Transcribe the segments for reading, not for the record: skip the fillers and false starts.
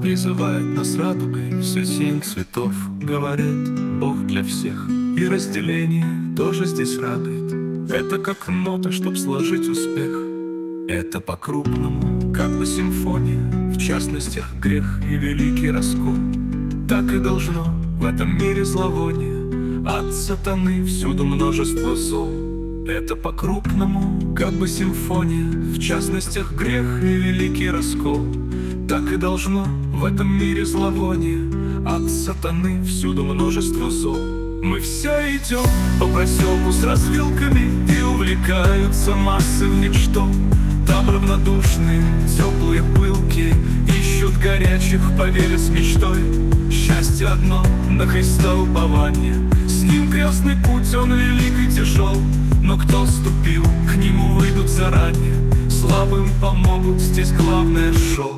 призывает нас радугой, все 7 цветов. Говорит, Бог для всех, и разделение тоже здесь радует. Это как нота, чтоб сложить успех. Это по-крупному, как бы симфония, в частностях грех и великий раскол. Так и должно в этом мире зловоние, от сатаны всюду множество зол. Это по-крупному, как бы симфония, в частностях грех и великий раскол. Так и должно в этом мире зловоние, от сатаны всюду множество зол. Мы все идем по проселку с развилками, и увлекаются массы в ничто. Там равнодушные, теплые пылки ищут горячих, поверя с мечтой. Счастье одно, на Христа упование. С ним крестный путь, он велик и тяжел. Но кто ступил, к нему выйдут заранее. Слабым помогут, здесь главное шел.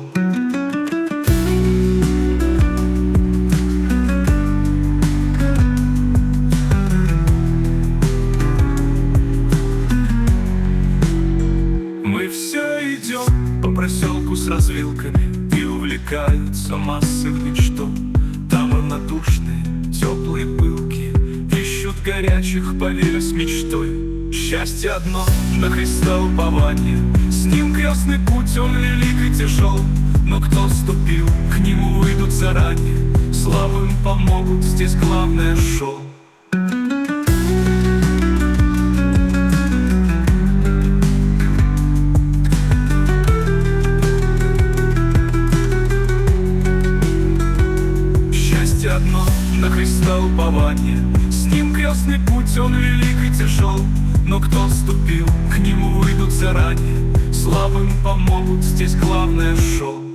Мы все идем по проселку с развилками, и увлекаются массы в ничто. Там равнодушные, теплые пылки ищут горячих, поверя с мечтой. Счастье одно, на Христа упование. С ним крестный путь, он велик и тяжел. Но кто ступил, к нему выйдут заранее. Слабым помогут, здесь главное шел. Счастье одно, на Христа упование. С ним крестный путь, он велик и тяжел. Но кто ступил, к нему выйдут заранее. Слабым помогут, здесь главное шел.